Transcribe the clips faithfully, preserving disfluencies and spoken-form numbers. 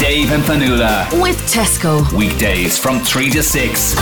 Dave and Fanula. With Tesco. Weekdays from three to six.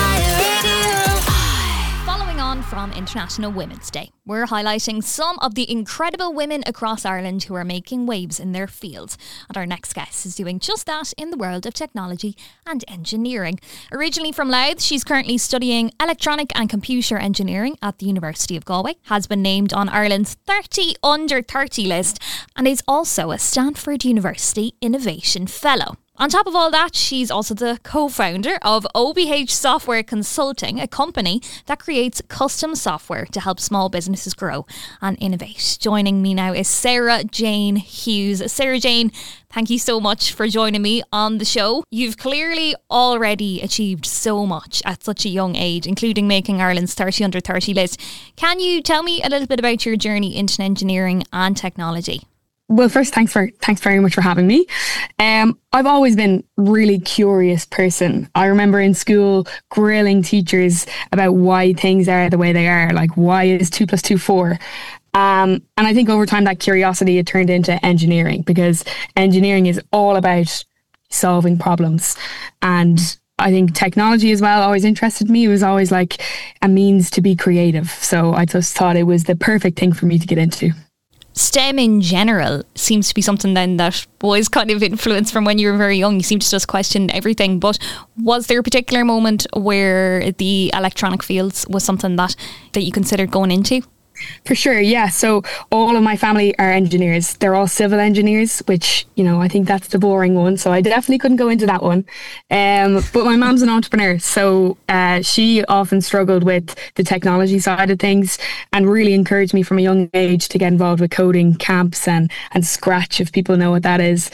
Following on from International Women's Day, we're highlighting some of the incredible women across Ireland who are making waves in their fields. And our next guest is doing just that in the world of technology and engineering. Originally from Louth, she's currently studying electronic and computer engineering at the University of Galway, has been named on Ireland's thirty under thirty list, and is also a Stanford University Innovation Fellow. On top of all that, she's also the co-founder of O B H Software Consulting, a company that creates custom software to help small businesses grow and innovate. Joining me now is Sarah Jane Hughes. Sarah Jane, thank you so much for joining me on the show. You've clearly already achieved so much at such a young age, including making Ireland's thirty under thirty list. Can you tell me a little bit about your journey into engineering and technology? Well, first, thanks for thanks very much for having me. Um, I've always been a really curious person. I remember in school grilling teachers about why things are the way they are, like why is two plus two four? Um, and I think over time that curiosity had turned into engineering, because engineering is all about solving problems. And I think technology as well always interested me. It was always like a means to be creative. So I just thought it was the perfect thing for me to get into. STEM in general seems to be something then that was kind of influenced from when you were very young. You seem to just question everything. But was there a particular moment where the electronic fields was something that, that you considered going into? For sure, yeah. So all of my family are engineers. They're all civil engineers, which, you know, I think that's the boring one. So I definitely couldn't go into that one. Um, but my mom's an entrepreneur. So uh, she often struggled with the technology side of things and really encouraged me from a young age to get involved with coding camps and, and Scratch, if people know what that is.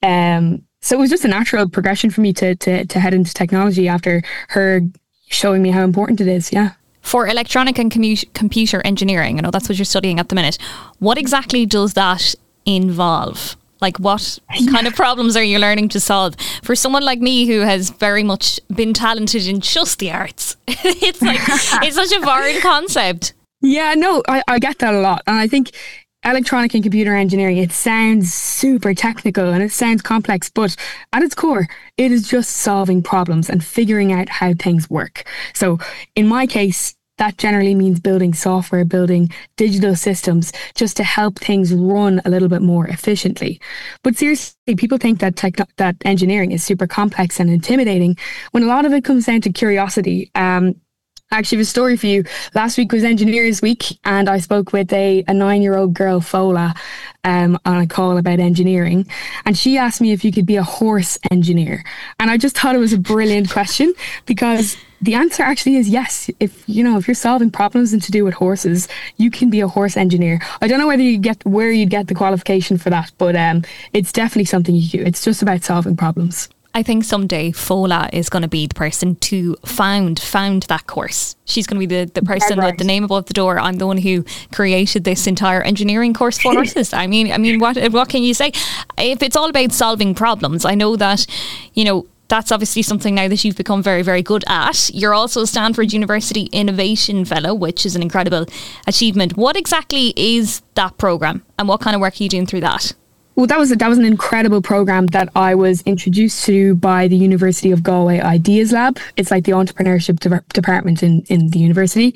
Um, so it was just a natural progression for me to, to, to head into technology after her showing me how important it is, yeah. For electronic and commu- computer engineering, I know that's what you're studying at the minute. What exactly does that involve? Like, what kind of problems are you learning to solve? For someone like me who has very much been talented in just the arts, it's like, it's such a foreign concept. Yeah, no, I, I get that a lot. And I think electronic and computer engineering, it sounds super technical and it sounds complex, but at its core, it is just solving problems and figuring out how things work. So in my case, that generally means building software, building digital systems just to help things run a little bit more efficiently. But seriously, people think that tech, that engineering is super complex and intimidating when a lot of it comes down to curiosity. Um, Actually, I have a story for you. Last week was Engineers Week, and I spoke with a, a nine-year-old girl, Fola, um, on a call about engineering. And she asked me if you could be a horse engineer. And I just thought it was a brilliant question, because the answer actually is yes. If you know, if you're solving problems and to do with horses, you can be a horse engineer. I don't know whether you get where you'd get the qualification for that, but um, it's definitely something you do. It's just about solving problems. I think someday Fola is going to be the person to found found that course. She's going to be the, the person right. with the name above the door. I'm the one who created this entire engineering course for horses. I mean, I mean, what what can you say? If it's all about solving problems, I know that, you know, that's obviously something now that you've become very, very good at. You're also a Stanford University Innovation Fellow, which is an incredible achievement. What exactly is that programme and what kind of work are you doing through that? Well, that was a, that was an incredible program that I was introduced to by the University of Galway Ideas Lab. It's like the entrepreneurship de- department in, in the university.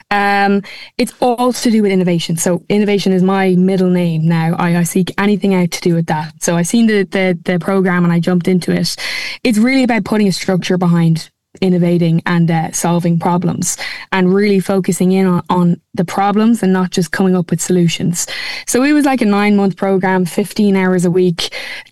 Um, it's all to do with innovation. So innovation is my middle name now. I, I seek anything out to do with that. So I seen the, the the program and I jumped into it. It's really about putting a structure behind innovating and uh, solving problems and really focusing in on, on the problems and not just coming up with solutions. So it was like a nine month program, fifteen hours a week,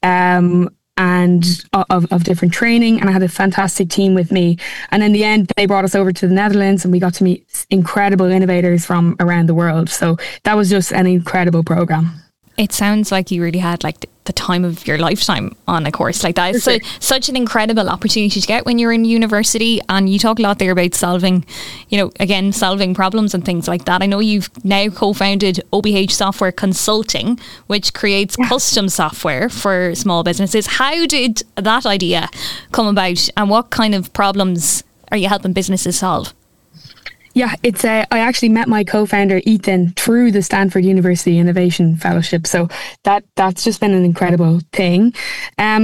um, and of, of different training. And I had a fantastic team with me. And in the end, they brought us over to the Netherlands and we got to meet incredible innovators from around the world. So that was just an incredible program. It sounds like you really had like the time of your lifetime on a course like that. It's so, such an incredible opportunity to get when you're in university, and you talk a lot there about solving, you know, again, solving problems and things like that. I know you've now co-founded O B H Software Consulting, which creates yeah. custom software for small businesses. How did that idea come about, and what kind of problems are you helping businesses solve? Yeah, it's uh, I actually met my co-founder Ethan through the Stanford University Innovation Fellowship. So that that's just been an incredible thing. Um,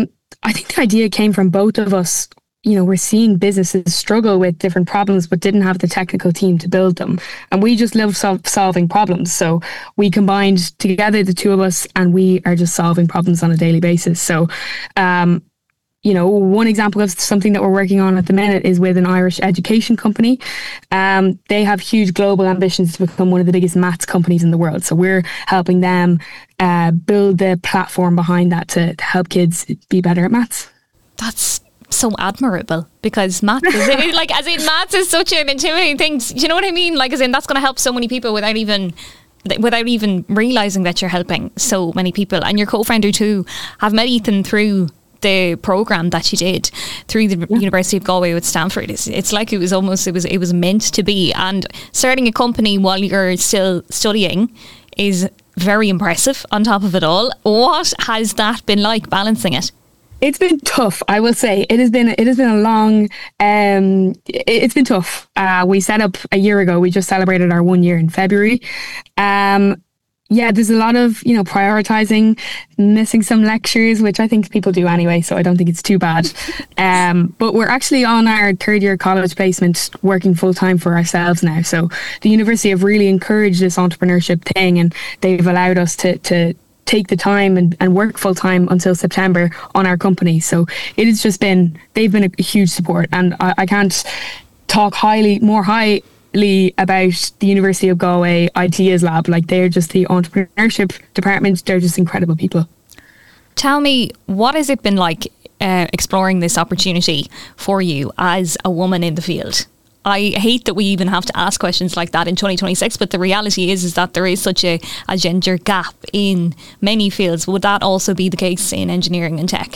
I think the idea came from both of us. You know, we're seeing businesses struggle with different problems, but didn't have the technical team to build them. And we just love sol- solving problems. So we combined together, the two of us, and we are just solving problems on a daily basis. So, um, you know, one example of something that we're working on at the minute is with an Irish education company. Um, they have huge global ambitions to become one of the biggest maths companies in the world. So we're helping them uh, build the platform behind that to, to help kids be better at maths. That's so admirable, because maths is like, as in maths is such an intimidating thing. Do you know what I mean? Like, as in that's going to help so many people without even without even realizing that you're helping so many people. And your co-founder too have met Ethan through the program that you did through the yeah. University of Galway with Stanford. It's, it's like it was almost it was it was meant to be. And starting a company while you're still studying is very impressive. On top of it all, what has that been like, balancing it? It's been tough, I will say. It has been it has been a long. Um, it, it's been tough. Uh, we set up a year ago. We just celebrated our one year in February. Um, yeah, there's a lot of you know prioritizing, missing some lectures, which I think people do anyway. So I don't think it's too bad. Um, but we're actually on our third year college placement, working full time for ourselves now. So the university have really encouraged this entrepreneurship thing, and they've allowed us to to. take the time and, and work full time until September on our company. So it has just been, they've been a, a huge support, and I, I can't talk highly, more highly about the University of Galway Ideas Lab. Like, they're just the entrepreneurship department. They're just incredible people. Tell me, what has it been like uh, exploring this opportunity for you as a woman in the field? I hate that we even have to ask questions like that in twenty twenty-six, but the reality is is that there is such a, a gender gap in many fields. Would that also be the case in engineering and tech?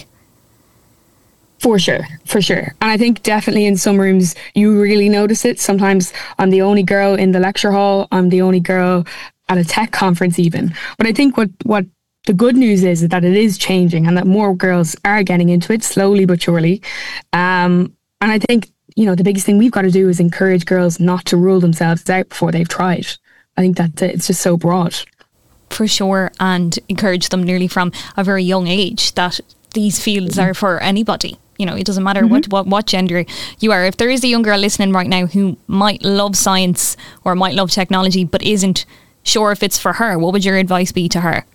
For sure, for sure. And I think definitely in some rooms you really notice it. Sometimes I'm the only girl in the lecture hall. I'm the only girl at a tech conference even. But I think what, what the good news is, is that it is changing, and that more girls are getting into it slowly but surely. Um, and I think you know, the biggest thing we've got to do is encourage girls not to rule themselves out before they've tried. I think that it's just so broad. For sure, and encourage them nearly from a very young age that these fields mm-hmm. are for anybody. You know, it doesn't matter mm-hmm. what, what what gender you are. If there is a young girl listening right now who might love science or might love technology but isn't sure if it's for her, what would your advice be to her?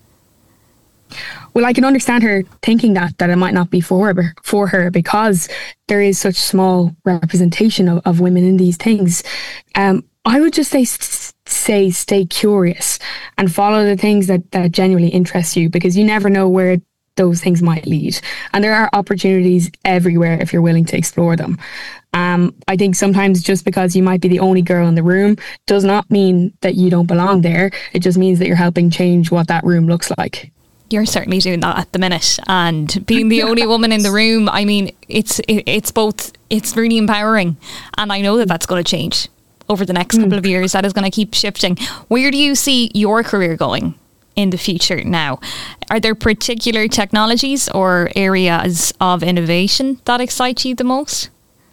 Well, I can understand her thinking that, that it might not be for her, for her because there is such small representation of, of women in these things. Um, I would just say, say, stay curious and follow the things that, that genuinely interest you, because you never know where those things might lead. And there are opportunities everywhere if you're willing to explore them. Um, I think sometimes just because you might be the only girl in the room does not mean that you don't belong there. It just means that you're helping change what that room looks like. You're certainly doing that at the minute, and being the only woman in the room, I mean, it's it, it's both, it's really empowering, and I know that that's going to change over the next mm. couple of years. That is going to keep shifting. Where do you see your career going in the future now? Are there particular technologies or areas of innovation that excite you the most?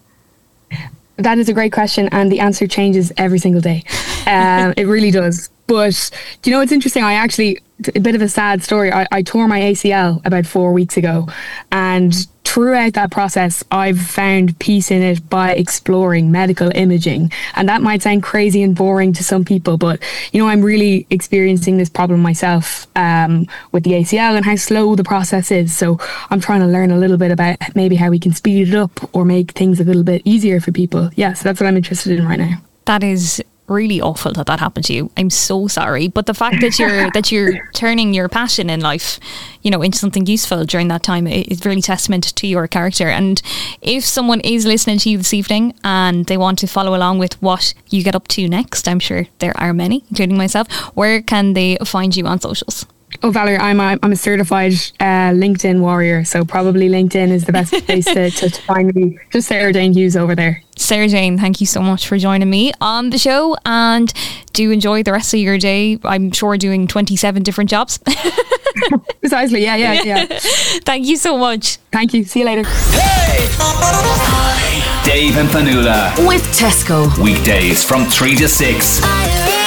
That is a great question, and the answer changes every single day. Um, it really does. But do you know what's interesting? I actually, a bit of a sad story. I, I tore my A C L about four weeks ago, and throughout that process, I've found peace in it by exploring medical imaging. And that might sound crazy and boring to some people, but you know, I'm really experiencing this problem myself um, with the A C L and how slow the process is. So I'm trying to learn a little bit about maybe how we can speed it up or make things a little bit easier for people. Yeah, so that's what I'm interested in right now. That is really awful that that happened to you. I'm so sorry, but the fact that you're that you're turning your passion in life, you know, into something useful during that time is really testament to your character. And if someone is listening to you this evening and they want to follow along with what you get up to next, I'm sure there are many, including myself, where can they find you on socials? Oh, Valerie, I'm a, I'm a certified uh, LinkedIn warrior, so probably LinkedIn is the best place to, to, to find me. Just Sarah Jane Hughes over there. Sarah Jane, thank you so much for joining me on the show, and do enjoy the rest of your day. I'm sure doing twenty-seven different jobs. Precisely, yeah, yeah, yeah. Thank you so much. Thank you. See you later. Hey! Dave and Fionnuala with Tesco. Weekdays from three to six.